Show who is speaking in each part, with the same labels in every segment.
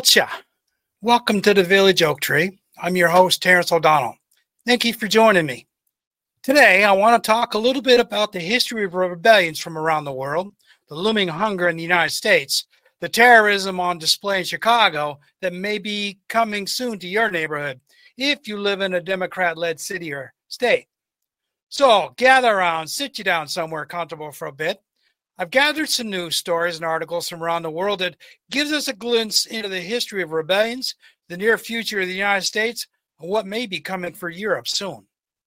Speaker 1: Betcha. Welcome to the Village Oak Tree. I'm your host, Terrence O'Donnell. Thank you for joining me. Today, I want to talk a little bit about the history of rebellions from around the world, the looming hunger in the United States, the terrorism on display in Chicago that may be coming soon to your neighborhood if you live in a Democrat-led city or state. So gather around, sit you down somewhere comfortable for a bit. I've gathered some news stories and articles from around the world that gives us a glimpse into the history of rebellions, the near future of the United States, and what may be coming for Europe soon.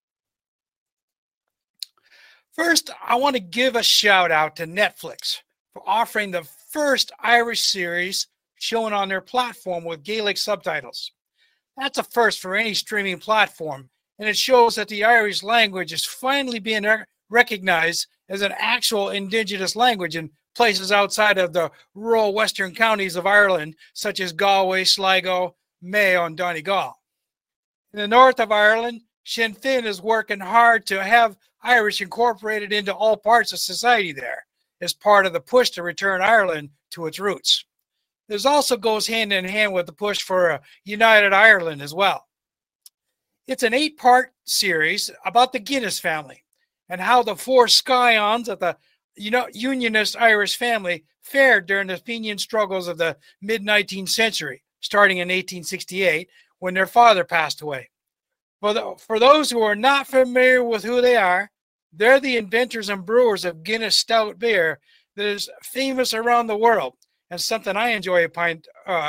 Speaker 1: First, I want to give a shout out to Netflix for offering the first Irish series shown on their platform with Gaelic subtitles. That's a first for any streaming platform, and it shows that the Irish language is finally being recognized as an actual indigenous language in places outside of the rural western counties of Ireland, such as Galway, Sligo, Mayo, and Donegal. In the north of Ireland, Sinn Féin is working hard to have Irish incorporated into all parts of society there as part of the push to return Ireland to its roots. This also goes hand in hand with the push for a united Ireland as well. It's an 8-part series about the Guinness family and how the 4 scions of the Unionist Irish family fared during the Fenian struggles of the mid-19th century, starting in 1868 when their father passed away. For those who are not familiar with who they are, they're the inventors and brewers of Guinness Stout beer that is famous around the world and something I enjoy a pint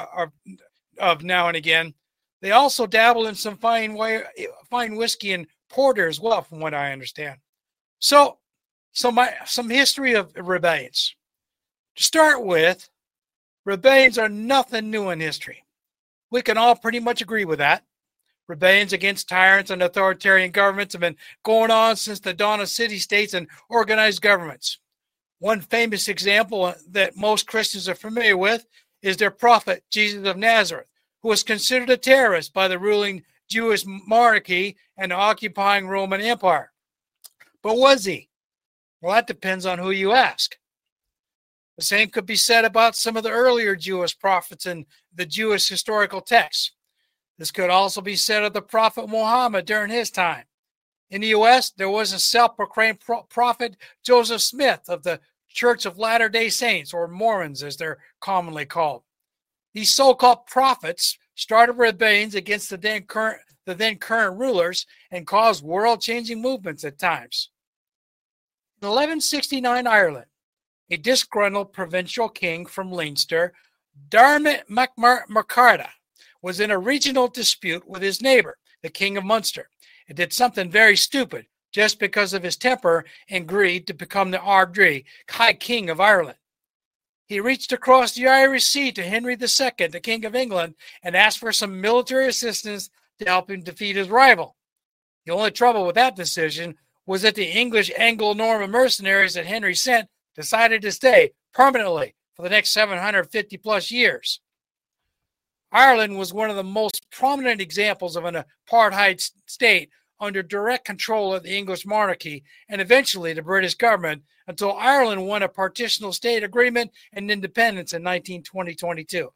Speaker 1: of now and again. They also dabble in some fine whiskey and porter as well, from what I understand. So some history of rebellions. To start with, rebellions are nothing new in history. We can all pretty much agree with that. Rebellions against tyrants and authoritarian governments have been going on since the dawn of city-states and organized governments. One famous example that most Christians are familiar with is their prophet, Jesus of Nazareth, who was considered a terrorist by the ruling Jewish monarchy and the occupying Roman Empire. But was he? Well, that depends on who you ask. The same could be said about some of the earlier Jewish prophets in the Jewish historical texts. This could also be said of the prophet Muhammad during his time. In the U.S., there was a self-proclaimed prophet, Joseph Smith, of the Church of Latter-day Saints, or Mormons as they're commonly called. These so-called prophets started rebellions against the then current rulers and caused world-changing movements at times. In 1169 Ireland, a disgruntled provincial king from Leinster, Dermot MacMurchadha, was in a regional dispute with his neighbor, the King of Munster, and did something very stupid just because of his temper and greed to become the Ardrí, High King of Ireland. He reached across the Irish Sea to Henry II, the King of England, and asked for some military assistance to help him defeat his rival. The only trouble with that decision was that the English Anglo-Norman mercenaries that Henry sent decided to stay permanently for the next 750 plus years. Ireland was one of the most prominent examples of an apartheid state under direct control of the English monarchy and eventually the British government until Ireland won a partitional state agreement and independence in 1922.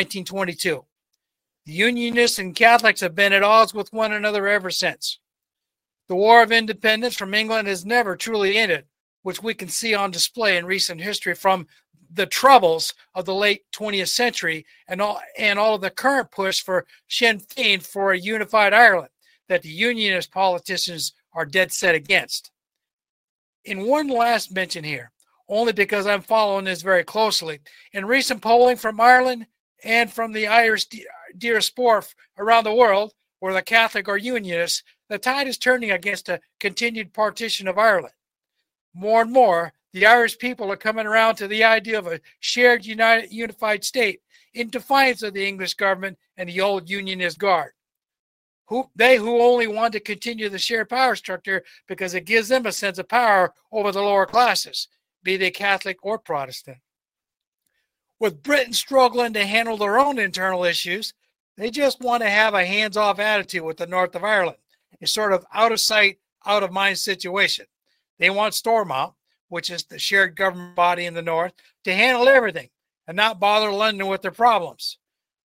Speaker 1: The Unionists and Catholics have been at odds with one another ever since. The War of Independence from England has never truly ended, which we can see on display in recent history from the troubles of the late 20th century and all of the current push for Sinn Féin for a unified Ireland that the Unionist politicians are dead set against. In one last mention here, only because I'm following this very closely, in recent polling from Ireland and from the Irish diaspora around the world, whether Catholic or Unionist, the tide is turning against a continued partition of Ireland. More and more, the Irish people are coming around to the idea of a shared unified state in defiance of the English government and the old Unionist Guard. Who only want to continue the shared power structure because it gives them a sense of power over the lower classes, be they Catholic or Protestant. With Britain struggling to handle their own internal issues, they just want to have a hands-off attitude with the north of Ireland, a sort of out-of-sight, out-of-mind situation. They want Stormont, which is the shared government body in the north, to handle everything and not bother London with their problems.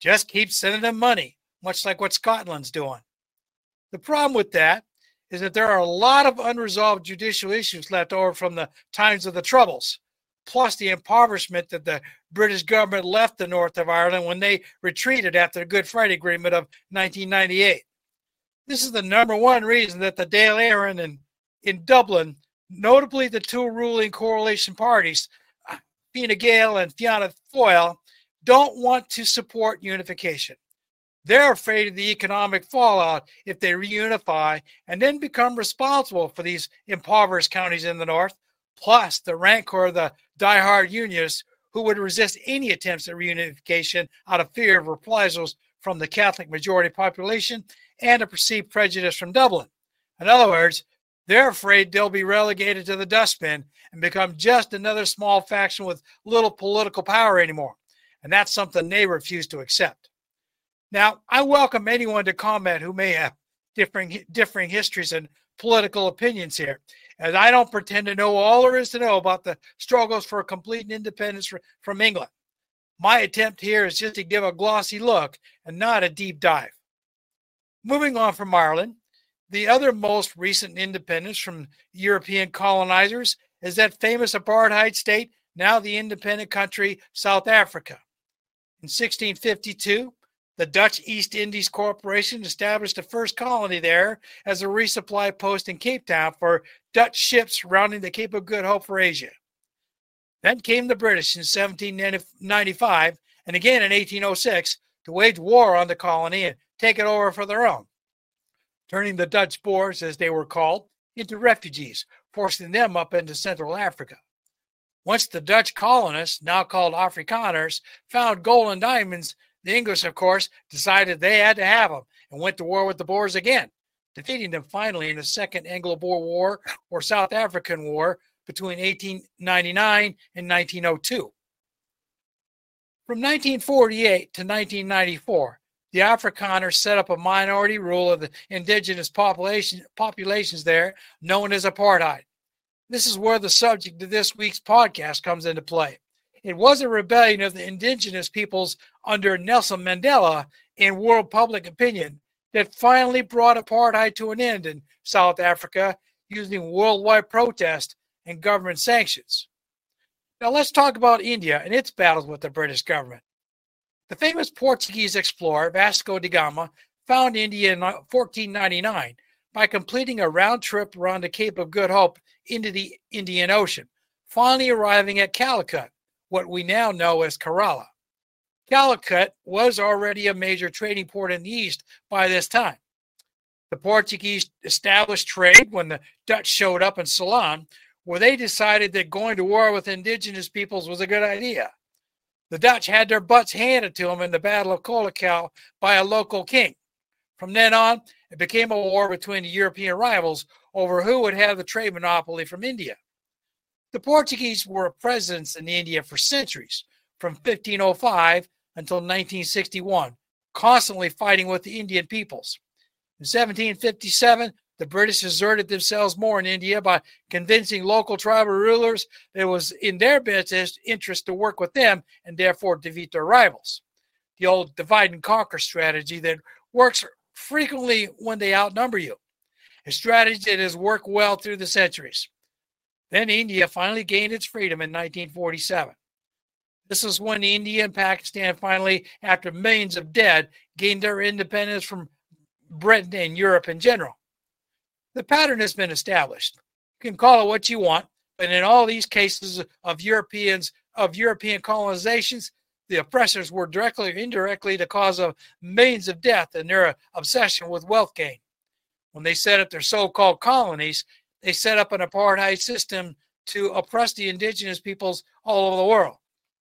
Speaker 1: Just keep sending them money, much like what Scotland's doing. The problem with that is that there are a lot of unresolved judicial issues left over from the times of the Troubles, plus the impoverishment that the British government left the north of Ireland when they retreated after the Good Friday Agreement of 1998. This is the number one reason that the Dáil Éireann in Dublin, notably the two ruling coalition parties, Fine Gael and Fianna Fáil, don't want to support unification. They're afraid of the economic fallout if they reunify and then become responsible for these impoverished counties in the north, plus the rancor of the diehard unionists who would resist any attempts at reunification out of fear of reprisals from the Catholic majority population and a perceived prejudice from Dublin. In other words, they're afraid they'll be relegated to the dustbin and become just another small faction with little political power anymore. And that's something they refuse to accept. Now, I welcome anyone to comment who may have differing histories and political opinions here, as I don't pretend to know all there is to know about the struggles for complete independence from England. My attempt here is just to give a glossy look and not a deep dive. Moving on from Ireland, the other most recent independence from European colonizers is that famous apartheid state, now the independent country, South Africa. In 1652, the Dutch East Indies Corporation established the first colony there as a resupply post in Cape Town for Dutch ships rounding the Cape of Good Hope for Asia. Then came the British in 1795 and again in 1806 to wage war on the colony and take it over for their own, turning the Dutch Boers, as they were called, into refugees, forcing them up into Central Africa. Once the Dutch colonists, now called Afrikaners, found gold and diamonds, the English, of course, decided they had to have them and went to war with the Boers again, defeating them finally in the Second Anglo-Boer War or South African War between 1899 and 1902. From 1948 to 1994, the Afrikaners set up a minority rule of the indigenous populations there, known as apartheid. This is where the subject of this week's podcast comes into play. It was a rebellion of the indigenous peoples under Nelson Mandela in world public opinion that finally brought apartheid to an end in South Africa using worldwide protest and government sanctions. Now let's talk about India and its battles with the British government. The famous Portuguese explorer Vasco da Gama found India in 1499 by completing a round trip around the Cape of Good Hope into the Indian Ocean, finally arriving at Calicut, what we now know as Kerala. Calicut was already a major trading port in the east by this time. The Portuguese established trade when the Dutch showed up in Ceylon, where they decided that going to war with indigenous peoples was a good idea. The Dutch had their butts handed to them in the Battle of Colacal by a local king. From then on, it became a war between the European rivals over who would have the trade monopoly from India. The Portuguese were presidents in India for centuries, from 1505 until 1961, constantly fighting with the Indian peoples. In 1757, the British asserted themselves more in India by convincing local tribal rulers that it was in their best interest to work with them and therefore defeat their rivals. The old divide and conquer strategy that works frequently when they outnumber you, a strategy that has worked well through the centuries. Then India finally gained its freedom in 1947. This is when India and Pakistan finally, after millions of dead, gained their independence from Britain and Europe in general. The pattern has been established. You can call it what you want, but in all these cases of European colonizations, the oppressors were directly or indirectly the cause of millions of death in their obsession with wealth gain. When they set up their so-called colonies, they set up an apartheid system to oppress the indigenous peoples all over the world.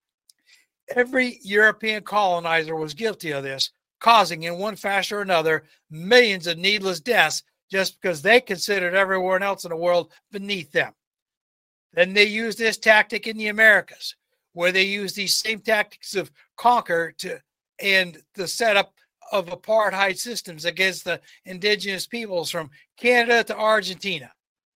Speaker 1: Every European colonizer was guilty of this, causing in one fashion or another millions of needless deaths just because they considered everyone else in the world beneath them. Then they used this tactic in the Americas, where they used these same tactics of conquer and the setup of apartheid systems against the indigenous peoples from Canada to Argentina.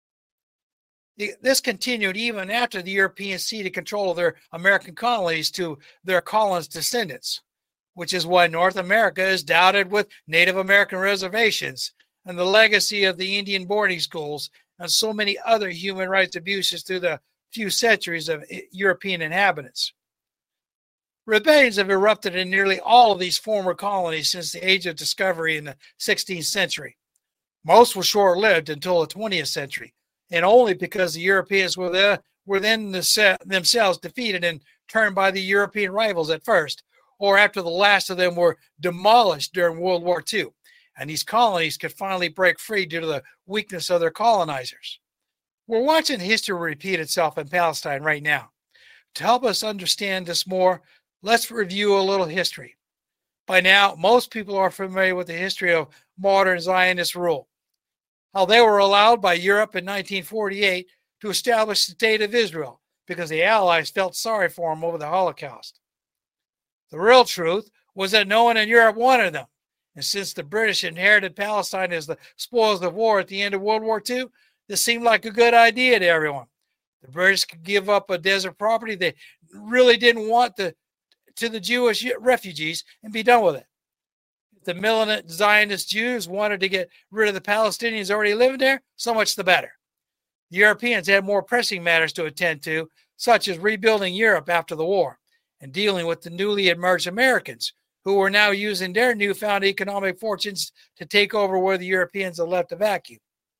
Speaker 1: This continued even after the Europeans ceded control of their American colonies to their colonist descendants. which is why North America is dotted with Native American reservations and the legacy of the Indian boarding schools and so many other human rights abuses through the few centuries of European inhabitants. Rebellions have erupted in nearly all of these former colonies since the age of discovery in the 16th century. Most were short-lived until the 20th century, and only because the Europeans were then themselves defeated and turned by the European rivals at first, or after the last of them were demolished during World War II, and these colonies could finally break free due to the weakness of their colonizers. We're watching history repeat itself in Palestine right now. To help us understand this more, let's review a little history. By now, most people are familiar with the history of modern Zionist rule, how they were allowed by Europe in 1948 to establish the State of Israel because the Allies felt sorry for them over the Holocaust. The real truth was that no one in Europe wanted them, and since the British inherited Palestine as the spoils of war at the end of World War II, this seemed like a good idea to everyone. The British could give up a desert property they really didn't want to the Jewish refugees and be done with it. If the militant Zionist Jews wanted to get rid of the Palestinians already living there, so much the better. The Europeans had more pressing matters to attend to, such as rebuilding Europe after the war and dealing with the newly emerged Americans, who were now using their newfound economic fortunes to take over where the Europeans had left a vacuum.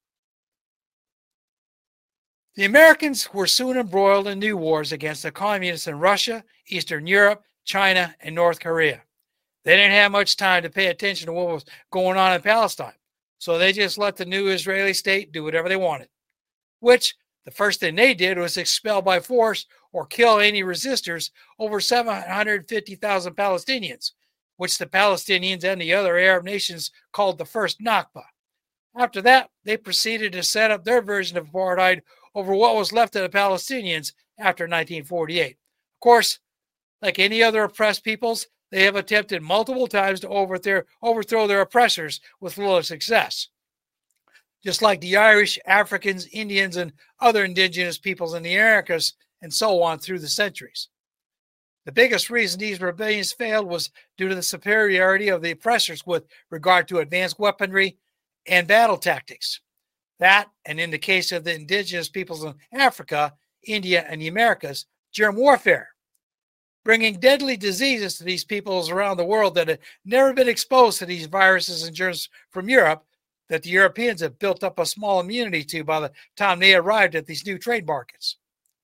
Speaker 1: The Americans were soon embroiled in new wars against the communists in Russia, Eastern Europe, China, and North Korea. They didn't have much time to pay attention to what was going on in Palestine, so they just let the new Israeli state do whatever they wanted, which the first thing they did was expel by force or kill any resistors over 750,000 Palestinians, which the Palestinians and the other Arab nations called the first Nakba. After that, they proceeded to set up their version of apartheid over what was left of the Palestinians after 1948. Of course, like any other oppressed peoples, they have attempted multiple times to overthrow their oppressors with little success. Just like the Irish, Africans, Indians, and other indigenous peoples in the Americas, and so on through the centuries. The biggest reason these rebellions failed was due to the superiority of the oppressors with regard to advanced weaponry and battle tactics. That, and in the case of the indigenous peoples in Africa, India, and the Americas, germ warfare, bringing deadly diseases to these peoples around the world that had never been exposed to these viruses and germs from Europe that the Europeans had built up a small immunity to by the time they arrived at these new trade markets.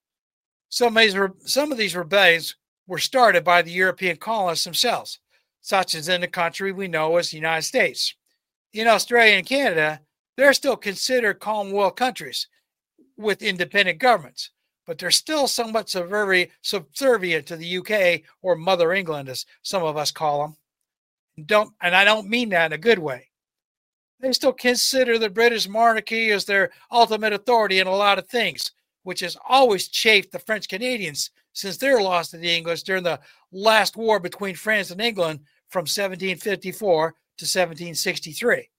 Speaker 1: Some of these rebellions were started by the European colonists themselves, such as in the country we know as the United States. In Australia and Canada, they're still considered Commonwealth countries with independent governments, but they're still somewhat subservient to the UK or Mother England, as some of us call them. And I don't mean that in a good way. They still consider the British monarchy as their ultimate authority in a lot of things, which has always chafed the French Canadians since their loss to the English during the last war between France and England from 1754 to 1763.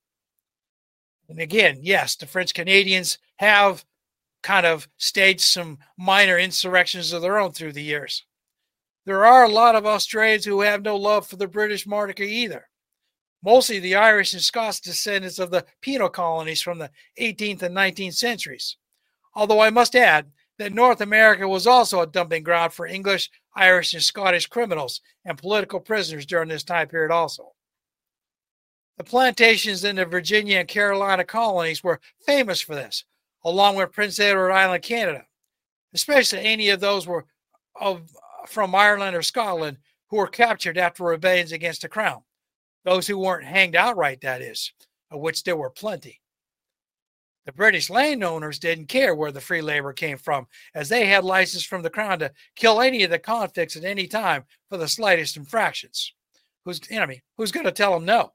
Speaker 1: And again, yes, the French Canadians have kind of staged some minor insurrections of their own through the years. There are a lot of Australians who have no love for the British monarchy either. Mostly the Irish and Scots descendants of the penal colonies from the 18th and 19th centuries. Although I must add that North America was also a dumping ground for English, Irish, and Scottish criminals and political prisoners during this time period also. The plantations in the Virginia and Carolina colonies were famous for this, along with Prince Edward Island, Canada. Especially any of those from Ireland or Scotland who were captured after rebellions against the crown. Those who weren't hanged outright, that is, of which there were plenty. The British landowners didn't care where the free labor came from, as they had license from the crown to kill any of the convicts at any time for the slightest infractions. Who's going to tell them no?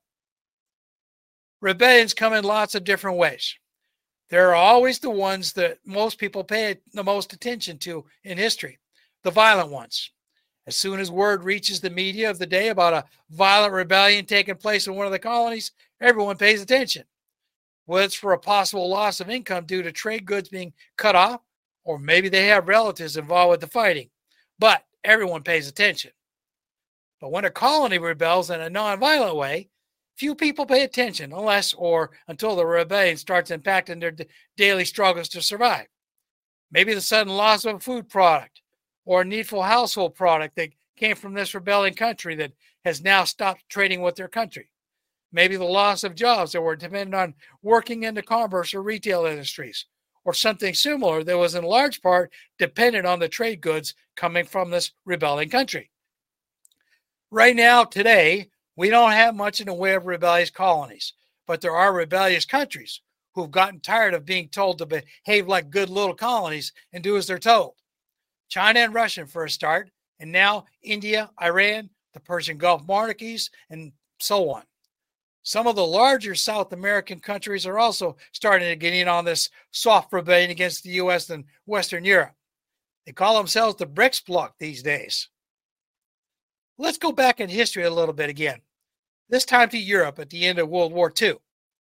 Speaker 1: Rebellions come in lots of different ways. There are always the ones that most people pay the most attention to in history, the violent ones. As soon as word reaches the media of the day about a violent rebellion taking place in one of the colonies, everyone pays attention. Whether it's for a possible loss of income due to trade goods being cut off, or maybe they have relatives involved with the fighting. But everyone pays attention. But when a colony rebels in a non-violent way, few people pay attention unless or until the rebellion starts impacting their daily struggles to survive. Maybe the sudden loss of a food product or a needful household product that came from this rebelling country that has now stopped trading with their country. Maybe the loss of jobs that were dependent on working in the commerce or retail industries, or something similar that was in large part dependent on the trade goods coming from this rebelling country. Right now, today, we don't have much in the way of rebellious colonies, but there are rebellious countries who've gotten tired of being told to behave like good little colonies and do as they're told. China and Russia for a start, and now India, Iran, the Persian Gulf monarchies, and so on. Some of the larger South American countries are also starting to get in on this soft rebellion against the U.S. and Western Europe. They call themselves the BRICS bloc these days. Let's go back in history a little bit again, this time to Europe at the end of World War II.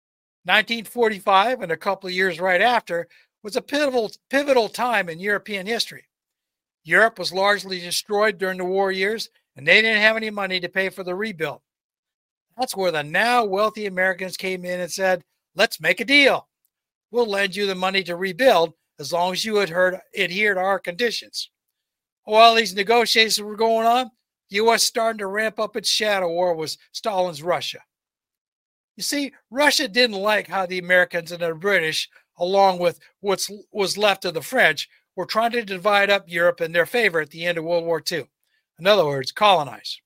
Speaker 1: 1945 and a couple of years right after was a pivotal time in European history. Europe was largely destroyed during the war years, and they didn't have any money to pay for the rebuild. That's where the now wealthy Americans came in and said, let's make a deal. We'll lend you the money to rebuild as long as you adhere to our conditions. While these negotiations were going on, the U.S. started to ramp up its shadow war with Stalin's Russia. You see, Russia didn't like how the Americans and the British, along with what was left of the French, were trying to divide up Europe in their favor at the end of World War II. In other words, colonize.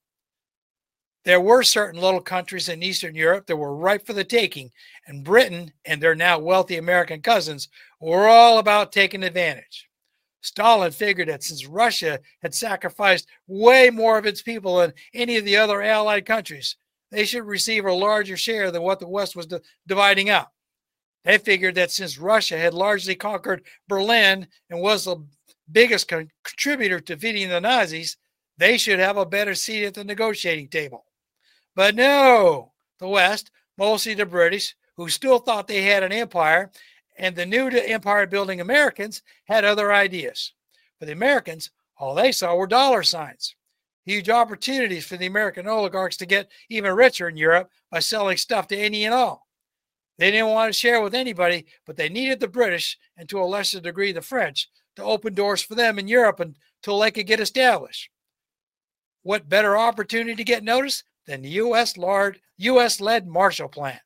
Speaker 1: There were certain little countries in Eastern Europe that were ripe for the taking, and Britain and their now wealthy American cousins were all about taking advantage. Stalin figured that since Russia had sacrificed way more of its people than any of the other Allied countries, they should receive a larger share than what the West was dividing up. They figured that since Russia had largely conquered Berlin and was the biggest contributor to defeating the Nazis, they should have a better seat at the negotiating table. But no, the West, mostly the British, who still thought they had an empire, and the new to empire building Americans had other ideas. For the Americans, all they saw were dollar signs. Huge opportunities for the American oligarchs to get even richer in Europe by selling stuff to any and all. They didn't want to share with anybody, but they needed the British, and to a lesser degree the French, to open doors for them in Europe until they could get established. What better opportunity to get noticed than the U.S.-led Marshall Plan?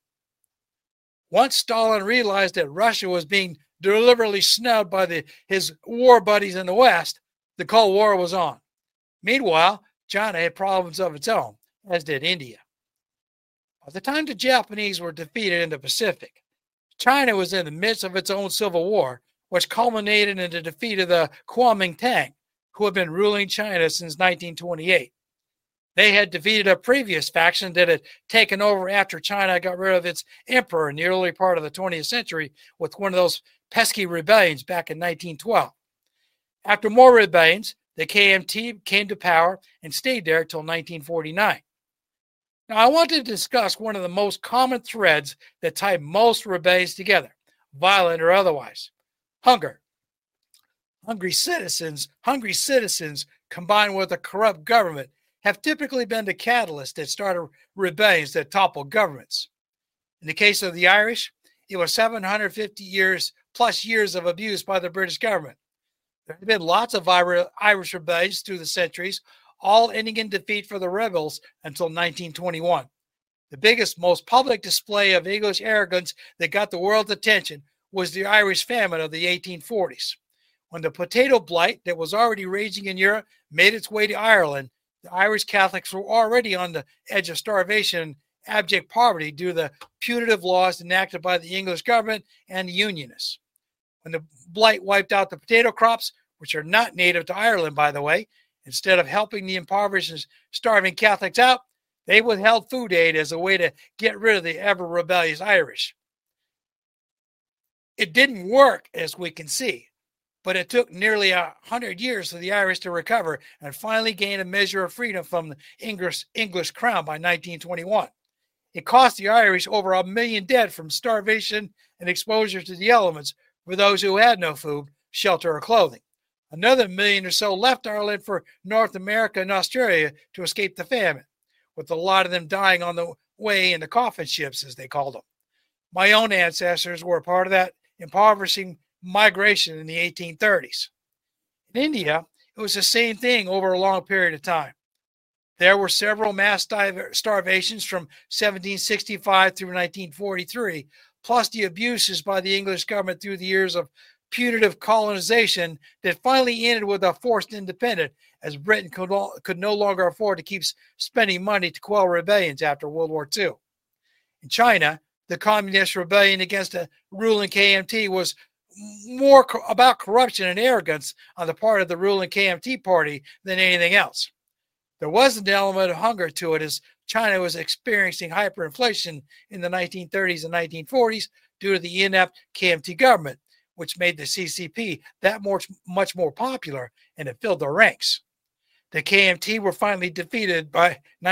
Speaker 1: Once Stalin realized that Russia was being deliberately snubbed by his war buddies in the West, the Cold War was on. Meanwhile, China had problems of its own, as did India. By the time the Japanese were defeated in the Pacific, China was in the midst of its own civil war, which culminated in the defeat of the Kuomintang, who had been ruling China since 1928. They had defeated a previous faction that had taken over after China got rid of its emperor in the early part of the 20th century with one of those pesky rebellions back in 1912. After more rebellions, the KMT came to power and stayed there until 1949. Now, I want to discuss one of the most common threads that tie most rebellions together, violent or otherwise: hunger. Hungry citizens combined with a corrupt government have typically been the catalyst that started rebellions that toppled governments. In the case of the Irish, it was 750 plus years of abuse by the British government. There have been lots of Irish rebellions through the centuries, all ending in defeat for the rebels until 1921. The biggest, most public display of English arrogance that got the world's attention was the Irish famine of the 1840s. When the potato blight that was already raging in Europe made its way to Ireland, the Irish Catholics were already on the edge of starvation and abject poverty due to the punitive laws enacted by the English government and the Unionists. When the blight wiped out the potato crops, which are not native to Ireland, by the way, instead of helping the impoverished and starving Catholics out, they withheld food aid as a way to get rid of the ever-rebellious Irish. It didn't work, as we can see, but it took nearly 100 years for the Irish to recover and finally gain a measure of freedom from the English crown by 1921. It cost the Irish over 1 million dead from starvation and exposure to the elements for those who had no food, shelter, or clothing. Another million or so left Ireland for North America and Australia to escape the famine, with a lot of them dying on the way in the coffin ships, as they called them. My own ancestors were a part of that impoverishing migration in the 1830s. In India, it was the same thing over a long period of time. There were several mass starvations from 1765 through 1943, plus the abuses by the English government through the years of punitive colonization that finally ended with a forced independence, as Britain could no longer afford to keep spending money to quell rebellions after World War II. In China, the communist rebellion against the ruling KMT was more about corruption and arrogance on the part of the ruling KMT party than anything else. There was an element of hunger to it, as China was experiencing hyperinflation in the 1930s and 1940s due to the inept KMT government, which made the CCP that much more popular, and it filled their ranks. The KMT were finally defeated by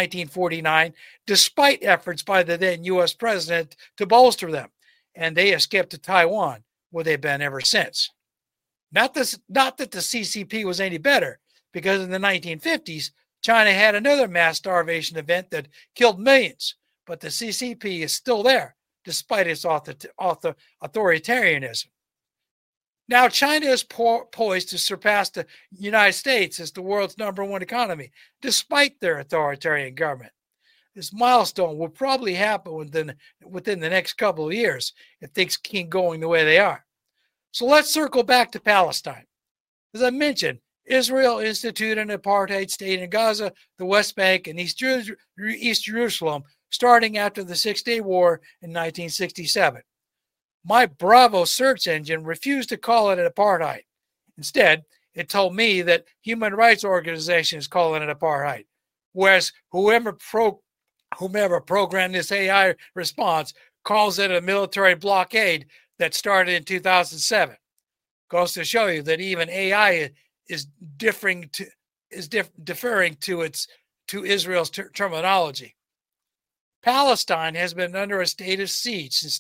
Speaker 1: 1949, despite efforts by the then U.S. president to bolster them, and they escaped to Taiwan, where they've been ever since. Not that the CCP was any better, because in the 1950s, China had another mass starvation event that killed millions, but the CCP is still there, despite its authoritarianism. Now, China is poised to surpass the United States as the world's #1 economy, despite their authoritarian government. This milestone will probably happen within the next couple of years if things keep going the way they are. So let's circle back to Palestine. As I mentioned, Israel instituted an apartheid state in Gaza, the West Bank, and East Jerusalem, starting after the Six-Day War in 1967. My Bravo search engine refused to call it an apartheid. Instead, it told me that human rights organizations call it an apartheid, whereas whomever programmed this AI response calls it a military blockade that started in 2007. Goes to show you that even AI is deferring to Israel's terminology. Palestine has been under a state of siege since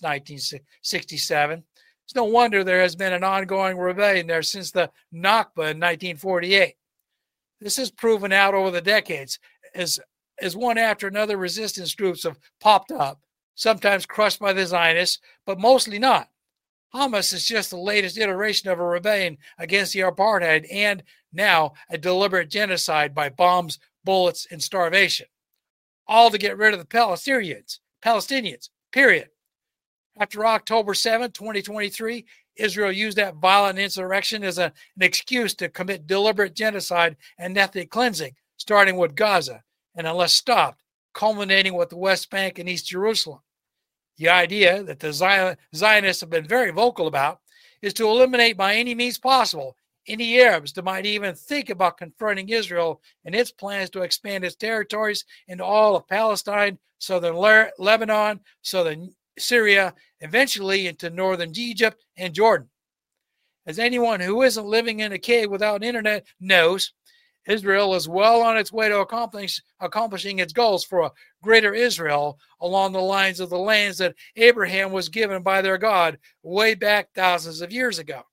Speaker 1: 1967. It's no wonder there has been an ongoing rebellion there since the Nakba in 1948. This has proven out over the decades as one after another resistance groups have popped up, sometimes crushed by the Zionists, but mostly not. Hamas is just the latest iteration of a rebellion against the apartheid and now a deliberate genocide by bombs, bullets, and starvation. All to get rid of the Palestinians, period. After October 7, 2023, Israel used that violent insurrection as an excuse to commit deliberate genocide and ethnic cleansing, starting with Gaza, and unless stopped, culminating with the West Bank and East Jerusalem. The idea that the Zionists have been very vocal about is to eliminate by any means possible any Arabs that might even think about confronting Israel and its plans to expand its territories into all of Palestine, southern Lebanon, southern Syria, eventually into northern Egypt and Jordan. As anyone who isn't living in a cave without internet knows, Israel is well on its way to accomplishing its goals for a greater Israel along the lines of the lands that Abraham was given by their God way back thousands of years ago.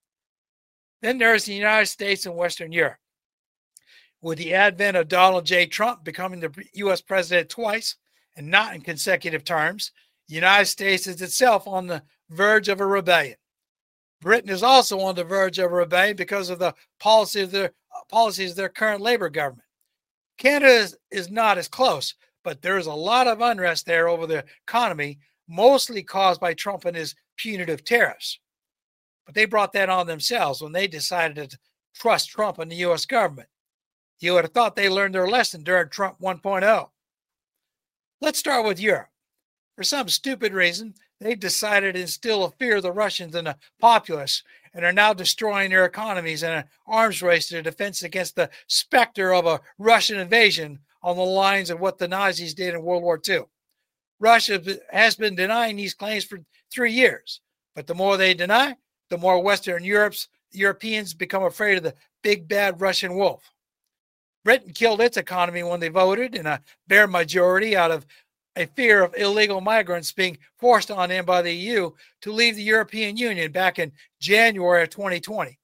Speaker 1: Then there's the United States and Western Europe. With the advent of Donald J. Trump becoming the U.S. president twice and not in consecutive terms, the United States is itself on the verge of a rebellion. Britain is also on the verge of a rebellion because of the policies of their current Labour government. Canada is not as close, but there is a lot of unrest there over the economy, mostly caused by Trump and his punitive tariffs. But they brought that on themselves when they decided to trust Trump and the U.S. government. You would have thought they learned their lesson during Trump 1.0. Let's start with Europe. For some stupid reason, they've decided to instill a fear of the Russians and the populace and are now destroying their economies in an arms race to defense against the specter of a Russian invasion on the lines of what the Nazis did in World War II. Russia has been denying these claims for 3 years, but the more they deny, the more Western Europeans become afraid of the big bad Russian wolf. Britain killed its economy when they voted in a bare majority out of a fear of illegal migrants being forced on them by the EU to leave the European Union back in January of 2020,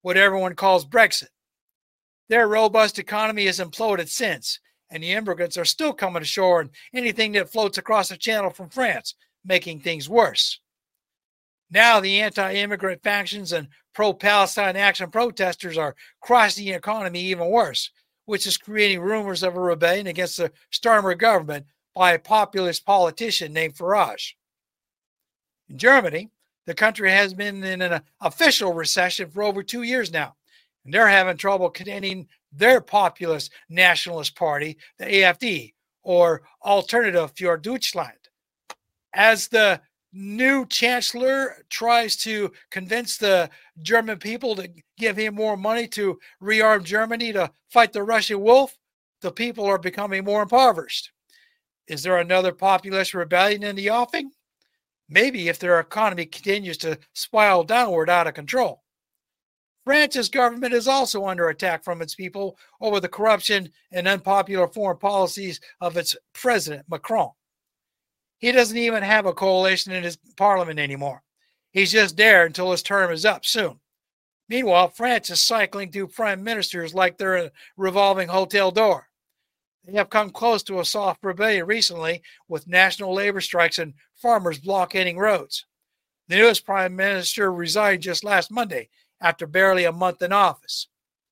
Speaker 1: what everyone calls Brexit. Their robust economy has imploded since, and the immigrants are still coming ashore and anything that floats across the channel from France, making things worse. Now the anti-immigrant factions and pro-Palestine action protesters are crossing the economy even worse, which is creating rumors of a rebellion against the Starmer government by a populist politician named Farage. In Germany, the country has been in an official recession for over 2 years now, and they're having trouble containing their populist nationalist party, the AfD, or Alternative für Deutschland. As the new chancellor tries to convince the German people to give him more money to rearm Germany to fight the Russian wolf, the people are becoming more impoverished. Is there another populist rebellion in the offing? Maybe, if their economy continues to spiral downward out of control. France's government is also under attack from its people over the corruption and unpopular foreign policies of its president, Macron. He doesn't even have a coalition in his parliament anymore. He's just there until his term is up soon. Meanwhile, France is cycling through prime ministers like they're a revolving hotel door. They have come close to a soft rebellion recently, with national labor strikes and farmers blockading roads. The newest prime minister resigned just last Monday after barely a month in office.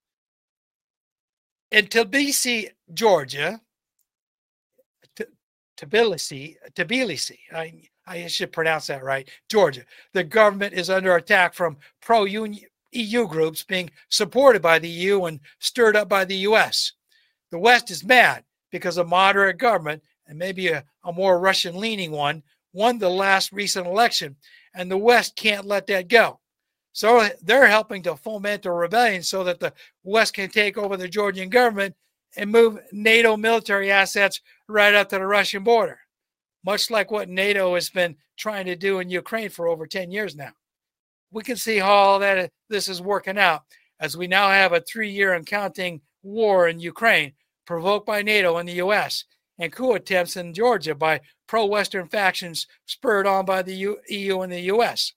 Speaker 1: In Tbilisi, Georgia, Tbilisi, I should pronounce that right, Georgia, the government is under attack from pro-EU groups being supported by the EU and stirred up by the U.S. The West is mad because a moderate government, and maybe a more Russian-leaning one, won the last recent election, and the West can't let that go. So they're helping to foment a rebellion so that the West can take over the Georgian government and move NATO military assets right up to the Russian border, much like what NATO has been trying to do in Ukraine for over 10 years now. We can see how all that this is working out, as we now have a 3-year and counting war in Ukraine provoked by NATO and the U.S., and coup attempts in Georgia by pro-Western factions spurred on by the EU and the U.S.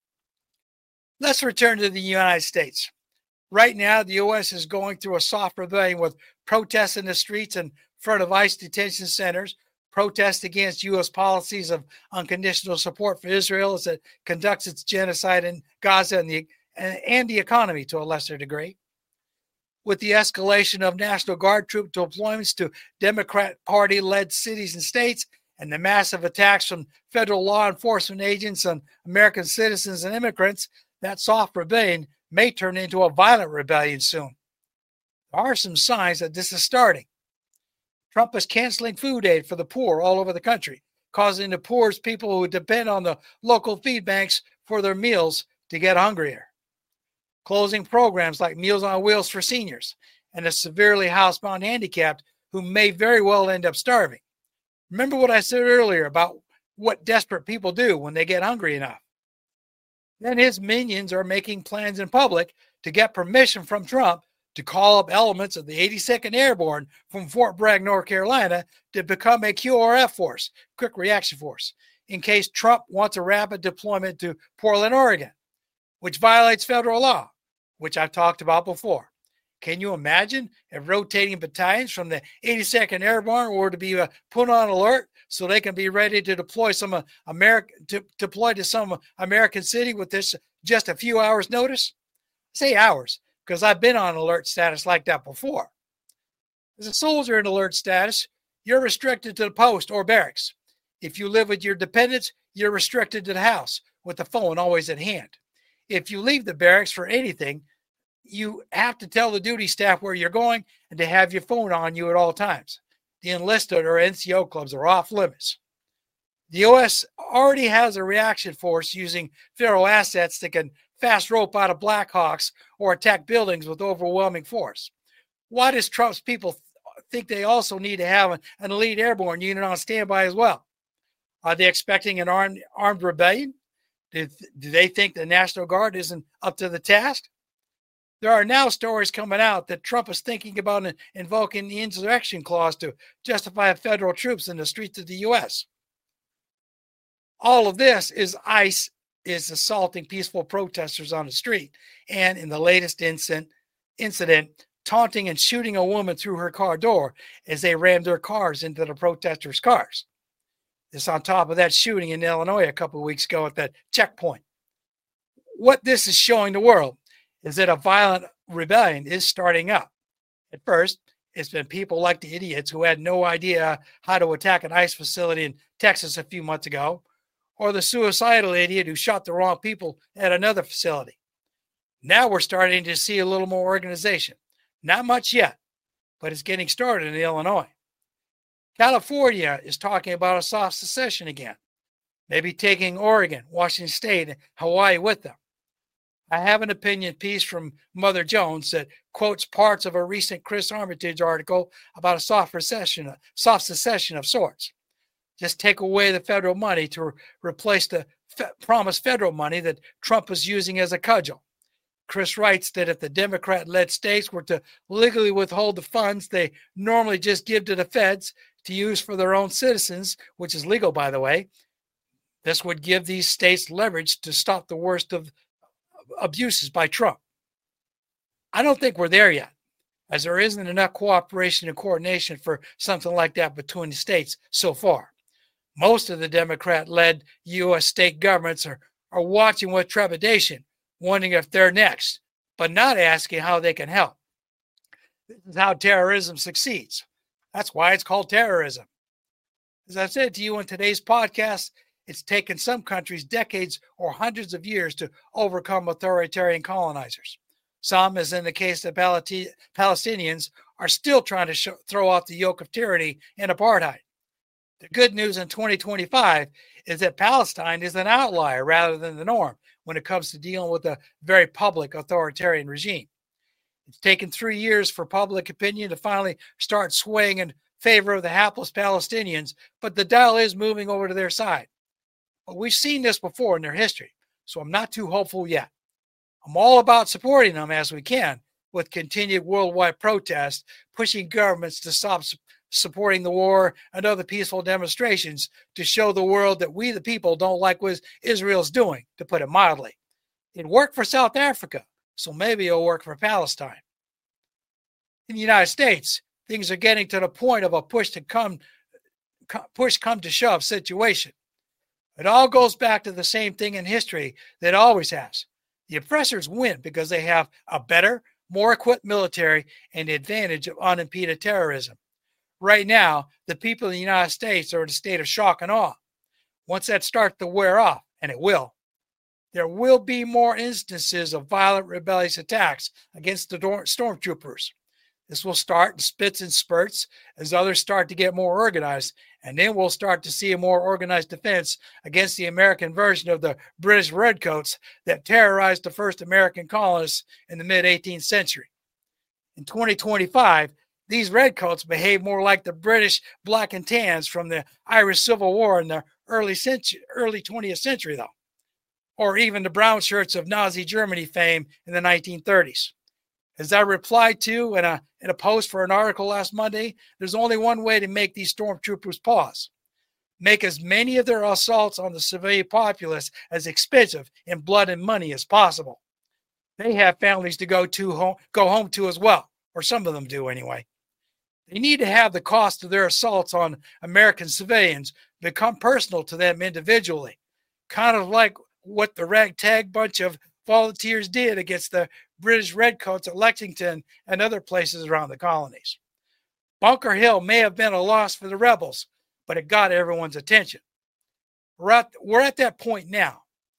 Speaker 1: Let's return to the United States. Right now, the U.S. is going through a soft rebellion with protests in the streets in front of ICE detention centers, protests against U.S. policies of unconditional support for Israel as it conducts its genocide in Gaza and the economy to a lesser degree. With the escalation of National Guard troop deployments to Democrat Party-led cities and states, and the massive attacks from federal law enforcement agents on American citizens and immigrants, that soft rebellion may turn into a violent rebellion soon. There are some signs that this is starting. Trump is canceling food aid for the poor all over the country, causing the poorest people who depend on the local feed banks for their meals to get hungrier. Closing programs like Meals on Wheels for seniors and the severely housebound handicapped who may very well end up starving. Remember what I said earlier about what desperate people do when they get hungry enough. Then his minions are making plans in public to get permission from Trump to call up elements of the 82nd Airborne from Fort Bragg, North Carolina, to become a QRF force, quick reaction force, in case Trump wants a rapid deployment to Portland, Oregon, which violates federal law, which I've talked about before. Can you imagine if rotating battalions from the 82nd Airborne were to be put on alert so they can be ready to deploy to some American city with this just a few hours' notice? I say hours because I've been on alert status like that before. As a soldier in alert status, you're restricted to the post or barracks. If you live with your dependents, you're restricted to the house with the phone always at hand. If you leave the barracks for anything, you have to tell the duty staff where you're going and to have your phone on you at all times. The enlisted or NCO clubs are off limits. The U.S. already has a reaction force using federal assets that can fast rope out of Blackhawks or attack buildings with overwhelming force. Why does Trump's people think they also need to have an elite airborne unit on standby as well? Are they expecting an armed rebellion? Do they think the National Guard isn't up to the task? There are now stories coming out that Trump is thinking about invoking the insurrection clause to justify federal troops in the streets of the U.S. All of this is ICE is assaulting peaceful protesters on the street, and in the latest incident, taunting and shooting a woman through her car door as they rammed their cars into the protesters' cars. This on top of that shooting in Illinois a couple of weeks ago at that checkpoint. What this is showing the world is that a violent rebellion is starting up. At first, it's been people like the idiots who had no idea how to attack an ICE facility in Texas a few months ago, or the suicidal idiot who shot the wrong people at another facility. Now we're starting to see a little more organization. Not much yet, but it's getting started in Illinois. California is talking about a soft secession again, maybe taking Oregon, Washington State, and Hawaii with them. I have an opinion piece from Mother Jones that quotes parts of a recent Chris Armitage article about a soft secession of sorts. Just take away the federal money to replace the promised federal money that Trump is using as a cudgel. Chris writes that if the Democrat-led states were to legally withhold the funds they normally just give to the feds to use for their own citizens, which is legal, by the way, this would give these states leverage to stop the worst of abuses by Trump. I don't think we're there yet, as there isn't enough cooperation and coordination for something like that between the states so far. Most of the Democrat-led U.S. state governments are watching with trepidation, wondering if they're next, but not asking how they can help. This is how terrorism succeeds. That's why it's called terrorism. As I've said to you in today's podcast, it's taken some countries decades or hundreds of years to overcome authoritarian colonizers. Some, as in the case of Palestinians, are still trying to throw off the yoke of tyranny and apartheid. The good news in 2025 is that Palestine is an outlier rather than the norm when it comes to dealing with a very public authoritarian regime. It's taken 3 years for public opinion to finally start swaying in favor of the hapless Palestinians, but the dial is moving over to their side. But we've seen this before in their history, so I'm not too hopeful yet. I'm all about supporting them as we can with continued worldwide protests, pushing governments to stop supporting the war and other peaceful demonstrations to show the world that we, the people, don't like what Israel's doing, to put it mildly. It worked for South Africa, so maybe it'll work for Palestine. In the United States, things are getting to the point of a push come to shove situation. It all goes back to the same thing in history that always has. The oppressors win because they have a better, more equipped military and the advantage of unimpeded terrorism. Right now, the people in the United States are in a state of shock and awe. Once that starts to wear off, and it will, there will be more instances of violent rebellious attacks against the stormtroopers. This will start in spits and spurts as others start to get more organized, and then we'll start to see a more organized defense against the American version of the British Redcoats that terrorized the first American colonists in the mid-18th century. In 2025, these Redcoats behave more like the British Black and Tans from the Irish Civil War in the early 20th century, though, or even the brown shirts of Nazi Germany fame in the 1930s. As I replied to in a post for an article last Monday, there's only one way to make these stormtroopers pause. Make as many of their assaults on the civilian populace as expensive in blood and money as possible. They have families to go home to as well, or some of them do anyway. They need to have the cost of their assaults on American civilians become personal to them individually, kind of like what the ragtag bunch of volunteers did against the British Redcoats at Lexington and other places around the colonies. Bunker Hill may have been a loss for the rebels, but it got everyone's attention. We're at that point now.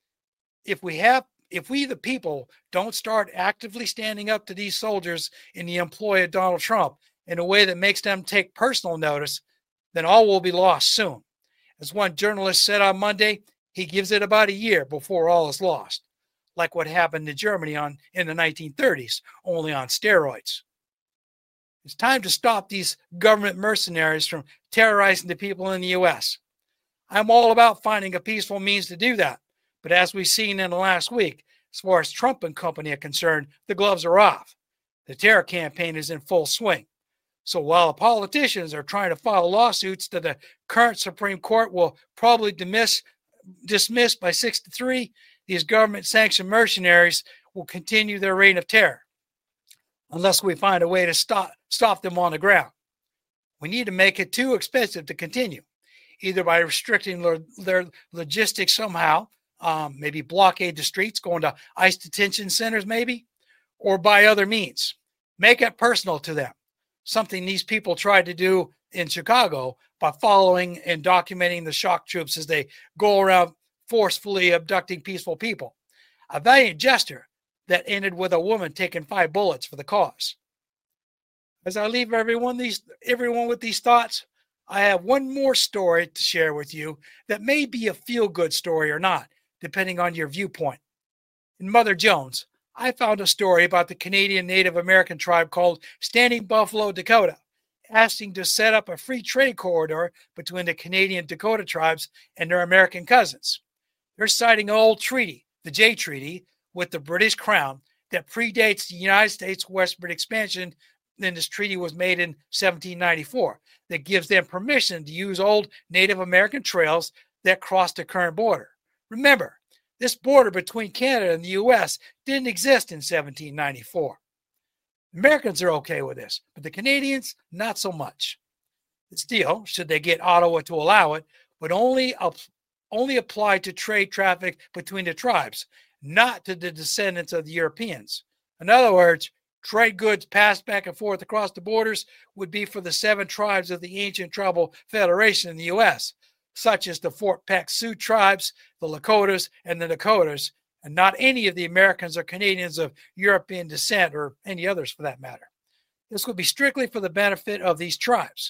Speaker 1: If we, the people, don't start actively standing up to these soldiers in the employ of Donald Trump in a way that makes them take personal notice, then all will be lost soon. As one journalist said on Monday, he gives it about a year before all is lost, like what happened to Germany in the 1930s, only on steroids. It's time to stop these government mercenaries from terrorizing the people in the U.S. I'm all about finding a peaceful means to do that, but as we've seen in the last week, as far as Trump and company are concerned, the gloves are off. The terror campaign is in full swing. So while politicians are trying to file lawsuits that the current Supreme Court will probably dismiss by 6-3, these government-sanctioned mercenaries will continue their reign of terror unless we find a way to stop them on the ground. We need to make it too expensive to continue, either by restricting their logistics somehow, maybe blockade the streets, going to ICE detention centers maybe, or by other means. Make it personal to them, something these people tried to do in Chicago by following and documenting the shock troops as they go around forcefully abducting peaceful people. A valiant gesture that ended with a woman taking 5 bullets for the cause. As I leave everyone with these thoughts, I have one more story to share with you that may be a feel-good story or not, depending on your viewpoint. In Mother Jones, I found a story about the Canadian Native American tribe called Standing Buffalo Dakota, asking to set up a free trade corridor between the Canadian Dakota tribes and their American cousins. They're citing an old treaty, the Jay Treaty, with the British Crown that predates the United States westward expansion. Then this treaty was made in 1794 that gives them permission to use old Native American trails that cross the current border. Remember, this border between Canada and the U.S. didn't exist in 1794. Americans are okay with this, but the Canadians, not so much. This deal, should they get Ottawa to allow it, would only apply to trade traffic between the tribes, not to the descendants of the Europeans. In other words, trade goods passed back and forth across the borders would be for the 7 tribes of the ancient tribal federation in the U.S., such as the Fort Peck Sioux tribes, the Lakotas, and the Dakotas, and not any of the Americans or Canadians of European descent or any others for that matter. This would be strictly for the benefit of these tribes.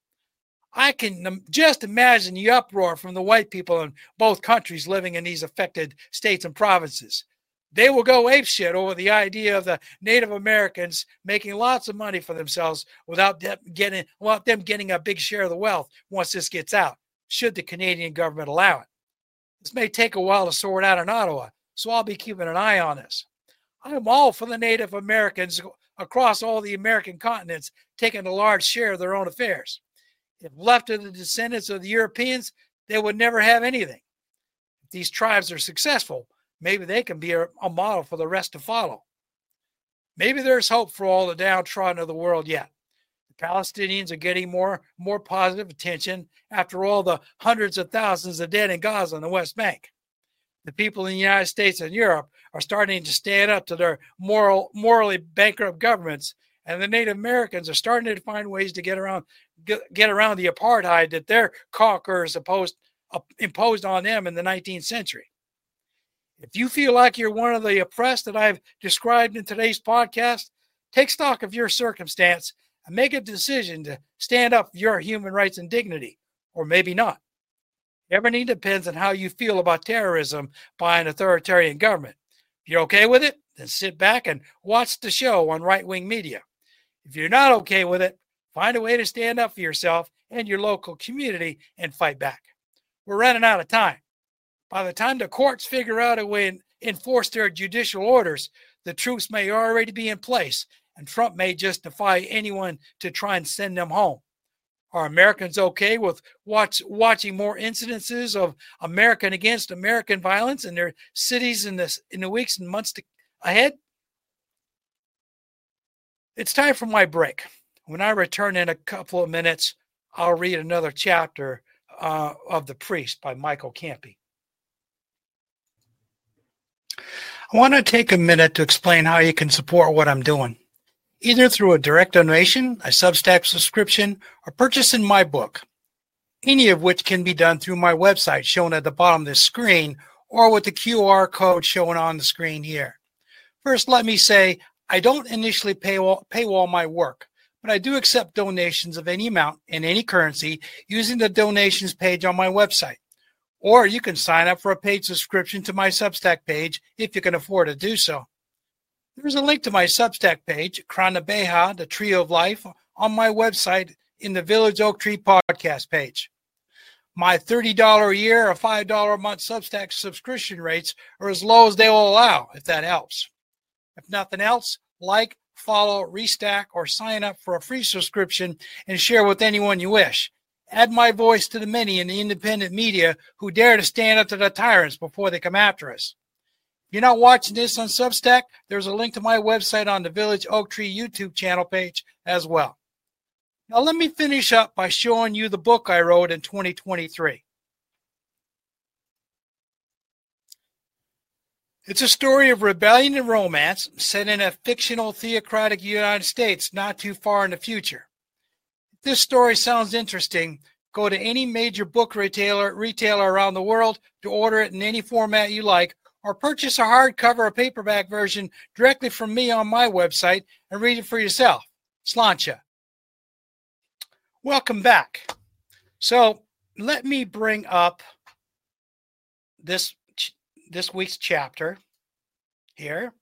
Speaker 1: I can just imagine the uproar from the white people in both countries living in these affected states and provinces. They will go apeshit over the idea of the Native Americans making lots of money for themselves without them getting a big share of the wealth once this gets out, should the Canadian government allow it. This may take a while to sort out in Ottawa, so I'll be keeping an eye on this. I'm all for the Native Americans across all the American continents taking a large share of their own affairs. If left to the descendants of the Europeans, they would never have anything. If these tribes are successful, maybe they can be a model for the rest to follow. Maybe there's hope for all the downtrodden of the world yet. The Palestinians are getting more positive attention after all the hundreds of thousands of dead in Gaza and the West Bank. The people in the United States and Europe are starting to stand up to their morally bankrupt governments, and the Native Americans are starting to find ways to get around the apartheid that their conquerors imposed on them in the 19th century. If you feel like you're one of the oppressed that I've described in today's podcast, take stock of your circumstance and make a decision to stand up for your human rights and dignity, or maybe not. Everything depends on how you feel about terrorism by an authoritarian government. If you're okay with it, then sit back and watch the show on right-wing media. If you're not okay with it, find a way to stand up for yourself and your local community and fight back. We're running out of time. By the time the courts figure out a way to enforce their judicial orders, the troops may already be in place, and Trump may just defy anyone to try and send them home. Are Americans okay with watching more incidences of American against American violence in their cities in the weeks and months ahead? It's time for my break. When I return in a couple of minutes, I'll read another chapter of The Priest by Michael Campy. I want to take a minute to explain how you can support what I'm doing, either through a direct donation, a Substack subscription, or purchasing my book, any of which can be done through my website shown at the bottom of the screen or with the QR code shown on the screen here. First, let me say I don't initially paywall my work, but I do accept donations of any amount in any currency using the donations page on my website. Or you can sign up for a paid subscription to my Substack page if you can afford to do so. There's a link to my Substack page, Krana Beha, the Tree of Life, on my website in the Village Oak Tree podcast page. My $30 a year or $5 a month Substack subscription rates are as low as they will allow, if that helps. If nothing else, like, follow, restack, or sign up for a free subscription and share with anyone you wish. Add my voice to the many in the independent media who dare to stand up to the tyrants before they come after us. You're not watching this on Substack, there's a link to my website on the Village Oak Tree YouTube channel page as well. Now let me finish up by showing you the book I wrote in 2023. It's a story of rebellion and romance set in a fictional theocratic United States not too far in the future. If this story sounds interesting, go to any major book retailer around the world to order it in any format you like, or purchase a hardcover or paperback version directly from me on my website and read it for yourself. Sláinte. Welcome back. So let me bring up this week's chapter here.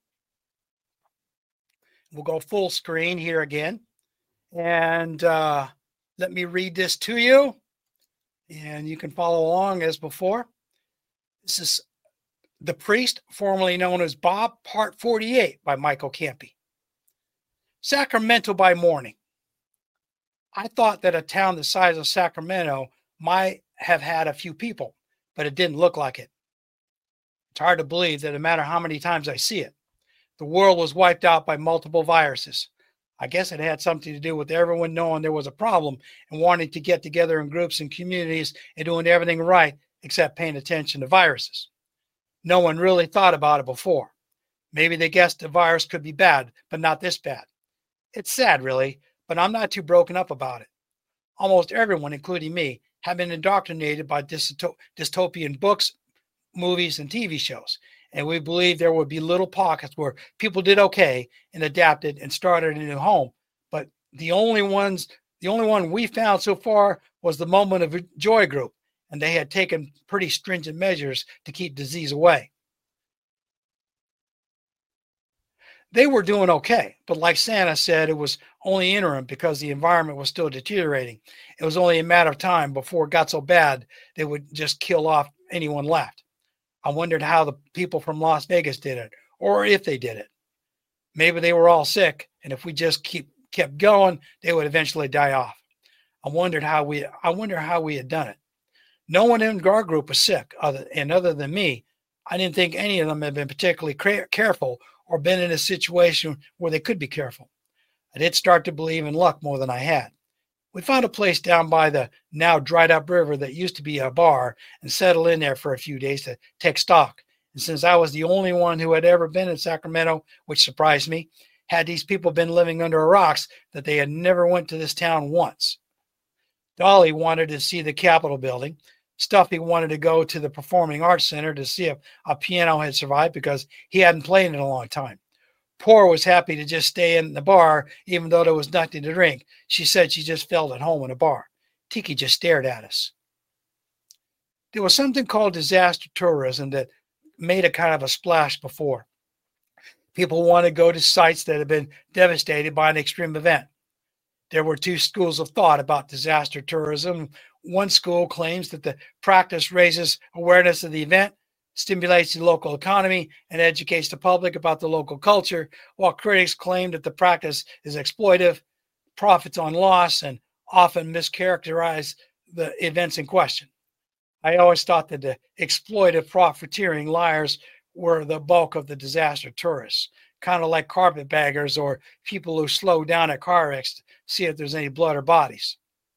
Speaker 1: We'll go full screen here again. And let me read this to you. And you can follow along as before. This is The Priest, formerly known as Bob, Part 48 by Michael Campy. Sacramento by morning. I thought that a town the size of Sacramento might have had a few people, but it didn't look like it. It's hard to believe that no matter how many times I see it, the world was wiped out by multiple viruses. I guess it had something to do with everyone knowing there was a problem and wanting to get together in groups and communities and doing everything right except paying attention to viruses. No one really thought about it before. Maybe they guessed the virus could be bad, but not this bad. It's sad, really, but I'm not too broken up about it. Almost everyone, including me, have been indoctrinated by dystopian books, movies, and TV shows, and we believe there would be little pockets where people did okay and adapted and started a new home. But the only one we found so far was the Moment of Joy group, and they had taken pretty stringent measures to keep disease away. They were doing okay, but like Santa said, it was only interim because the environment was still deteriorating. It was only a matter of time before it got so bad they would just kill off anyone left. I wondered how the people from Las Vegas did it, or if they did it. Maybe they were all sick, and if we just kept going, they would eventually die off. I wonder how we had done it. No one in our group was sick, other than me. I didn't think any of them had been particularly careful or been in a situation where they could be careful. I did start to believe in luck more than I had. We found a place down by the now dried up river that used to be a bar and settled in there for a few days to take stock. And since I was the only one who had ever been in Sacramento, which surprised me, had these people been living under rocks that they had never went to this town once. Dolly wanted to see the Capitol building. Stuffy wanted to go to the Performing Arts Center to see if a piano had survived because he hadn't played in a long time. Poor was happy to just stay in the bar, even though there was nothing to drink. She said she just felt at home in a bar. Tiki just stared at us. There was something called disaster tourism that made a kind of a splash before. People wanted to go to sites that had been devastated by an extreme event. There were two schools of thought about disaster tourism. One school claims that the practice raises awareness of the event, stimulates the local economy, and educates the public about the local culture, while critics claim that the practice is exploitive, profits on loss, and often mischaracterize the events in question. I always thought that the exploitive, profiteering liars were the bulk of the disaster tourists, kind of like carpetbaggers or people who slow down at car wrecks to see if there's any blood or bodies.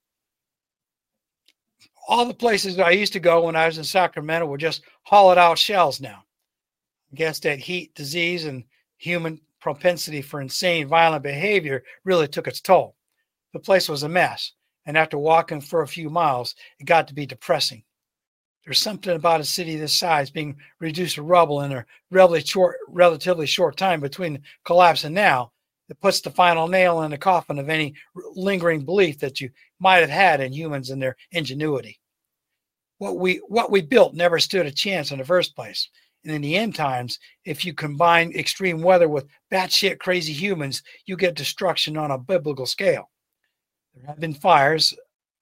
Speaker 1: All the places I used to go when I was in Sacramento were just hollowed out shells now. I guess that heat, disease, and human propensity for insane, violent behavior really took its toll. The place was a mess, and after walking for a few miles, it got to be depressing. There's something about a city this size being reduced to rubble in a relatively short time between collapse and now that puts the final nail in the coffin of any lingering belief that you might have had in humans and their ingenuity. What we built never stood a chance in the first place. And in the end times, if you combine extreme weather with batshit crazy humans, you get destruction on a biblical scale. There have been fires,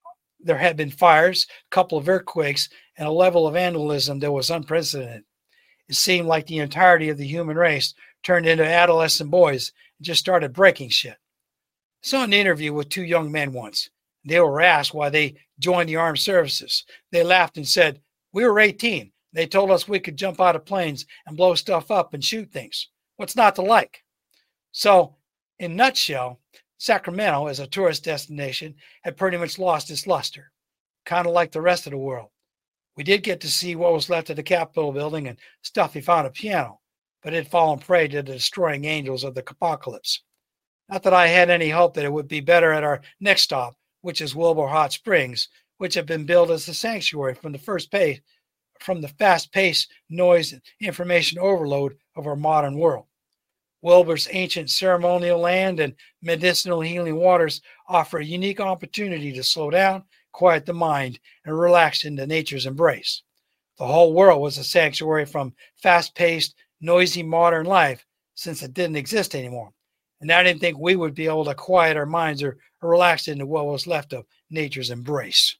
Speaker 1: a couple of earthquakes, and a level of vandalism that was unprecedented. It seemed like the entirety of the human race turned into adolescent boys and just started breaking shit. I saw an interview with two young men once. They were asked why they joined the armed services. They laughed and said, "We were 18. They told us we could jump out of planes and blow stuff up and shoot things. What's not to like? So, in a nutshell, Sacramento as a tourist destination had pretty much lost its luster, kind of like the rest of the world. We did get to see what was left of the Capitol building and Stuffy found a piano, but it had fallen prey to the destroying angels of the apocalypse. Not that I had any hope that it would be better at our next stop, which is Wilbur Hot Springs, which had been built as a sanctuary from the fast-paced noise and information overload of our modern world. Wilbur's ancient ceremonial land and medicinal healing waters offer a unique opportunity to slow down, quiet the mind, and relax into nature's embrace. The whole world was a sanctuary from fast-paced, noisy modern life since it didn't exist anymore. And I didn't think we would be able to quiet our minds or relax into what was left of nature's embrace.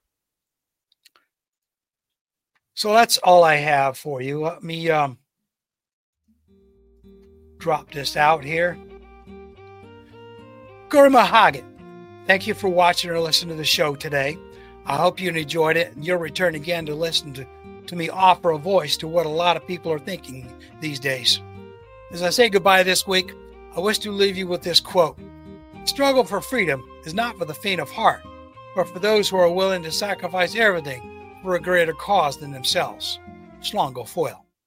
Speaker 1: So that's all I have for you. Let me drop this out here. Gurma Haggett, thank you for watching or listening to the show today. I hope you enjoyed it and you'll return again to listen to me offer a voice to what a lot of people are thinking these days. As I say goodbye this week, I wish to leave you with this quote. The struggle for freedom is not for the faint of heart, but for those who are willing to sacrifice everything for a greater cause than themselves. Slongo Foyle.